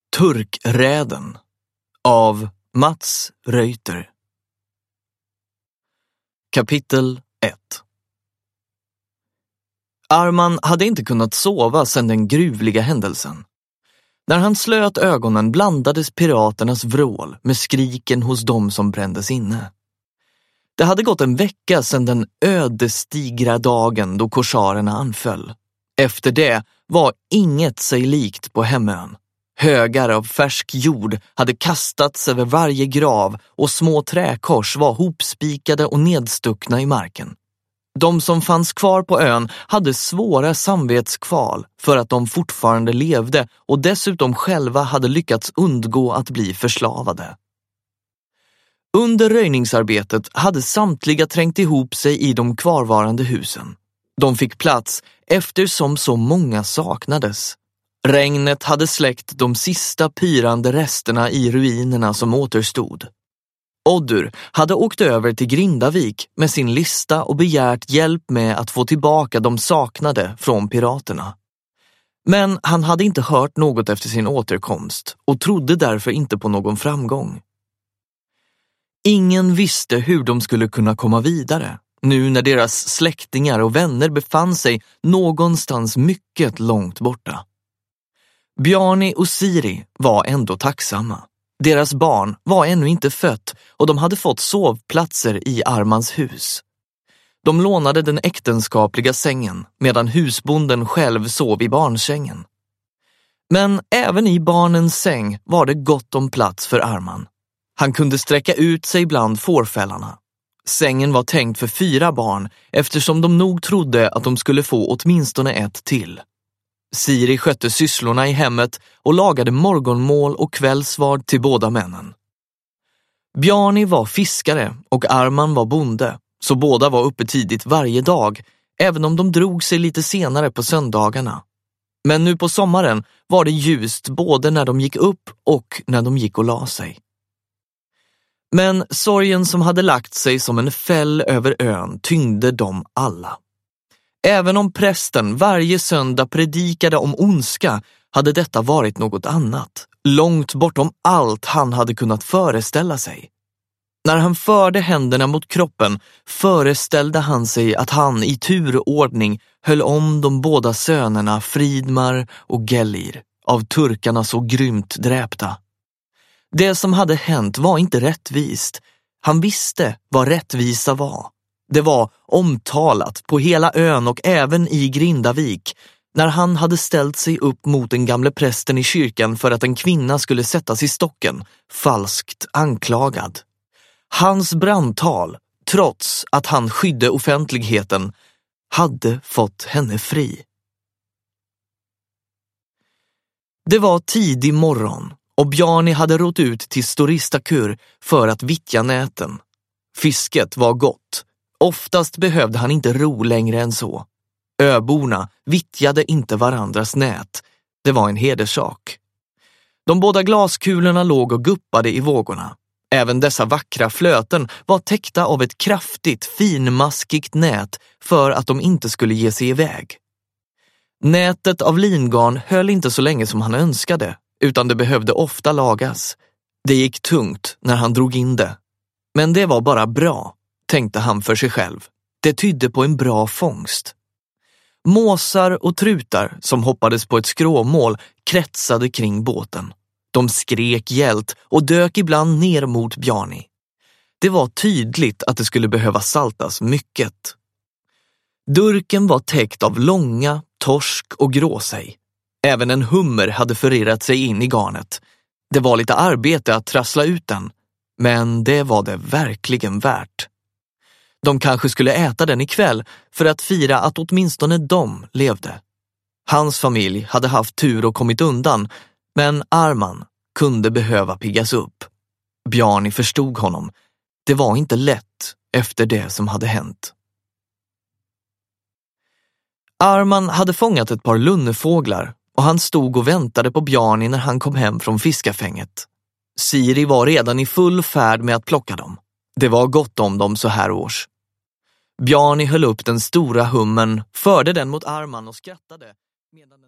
Turkräden av Mats Reuter. Kapitel 1. Arman hade inte kunnat sova sedan den gruvliga händelsen. När han slöt ögonen blandades piraternas vrål med skriken hos dem som brändes inne. Det hade gått en vecka sedan den ödesdigra dagen då korsarerna anföll. Efter det var inget sig likt på hemön. Högar av färsk jord hade kastats över varje grav och små träkors var hopspikade och nedstuckna i marken. De som fanns kvar på ön hade svåra samvetskval för att de fortfarande levde och dessutom själva hade lyckats undgå att bli förslavade. Under röjningsarbetet hade samtliga trängt ihop sig i de kvarvarande husen. De fick plats eftersom så många saknades. Regnet hade släckt de sista pyrande resterna i ruinerna som återstod. Oddur hade åkt över till Grindavik med sin lista och begärt hjälp med att få tillbaka de saknade från piraterna. Men han hade inte hört något efter sin återkomst och trodde därför inte på någon framgång. Ingen visste hur de skulle kunna komma vidare, nu när deras släktingar och vänner befann sig någonstans mycket långt borta. Bjarni och Siri var ändå tacksamma. Deras barn var ännu inte fött och de hade fått sovplatser i Armans hus. De lånade den äktenskapliga sängen medan husbonden själv sov i barnsängen. Men även i barnens säng var det gott om plats för Arman. Han kunde sträcka ut sig bland fårfällarna. Sängen var tänkt för 4 barn eftersom de nog trodde att de skulle få åtminstone ett till. Siri skötte sysslorna i hemmet och lagade morgonmål och kvällsvard till båda männen. Bjarni var fiskare och Arman var bonde, så båda var uppe tidigt varje dag, även om de drog sig lite senare på söndagarna. Men nu på sommaren var det ljust både när de gick upp och när de gick och la sig. Men sorgen som hade lagt sig som en fäll över ön tyngde dem alla. Även om prästen varje söndag predikade om ondska hade detta varit något annat, långt bortom allt han hade kunnat föreställa sig. När han förde händerna mot kroppen föreställde han sig att han i turordning höll om de båda sönerna Fridmar och Gellir, av turkarna så grymt dräpta. Det som hade hänt var inte rättvist. Han visste vad rättvisa var. Det var omtalat på hela ön och även i Grindavik när han hade ställt sig upp mot den gamle prästen i kyrkan för att en kvinna skulle sättas i stocken, falskt anklagad. Hans brandtal, trots att han skydde offentligheten, hade fått henne fri. Det var tidig morgon och Bjarni hade rott ut till Storistakur för att vittja näten. Fisket var gott. Oftast behövde han inte ro längre än så. Öborna vittjade inte varandras nät. Det var en hederssak. De båda glaskulorna låg och guppade i vågorna. Även dessa vackra flöten var täckta av ett kraftigt, finmaskigt nät för att de inte skulle ge sig iväg. Nätet av lingarn höll inte så länge som han önskade, utan det behövde ofta lagas. Det gick tungt när han drog in det. Men det var bara bra, tänkte han för sig själv. Det tydde på en bra fångst. Måsar och trutar som hoppades på ett skråmål kretsade kring båten. De skrek hjält och dök ibland ner mot Bjarni. Det var tydligt att det skulle behöva saltas mycket. Durken var täckt av långa, torsk och gråsej. Även en hummer hade förirrat sig in i garnet. Det var lite arbete att trassla ut den, men det var det verkligen värt. De kanske skulle äta den ikväll för att fira att åtminstone de levde. Hans familj hade haft tur och kommit undan, men Arman kunde behöva piggas upp. Bjarni förstod honom. Det var inte lätt efter det som hade hänt. Arman hade fångat ett par lunnefåglar och han stod och väntade på Bjarni när han kom hem från fiskafänget. Siri var redan i full färd med att plocka dem. Det var gott om dem så här års. Bjarni höll upp den stora hummen, förde den mot Arman och skrattade medan den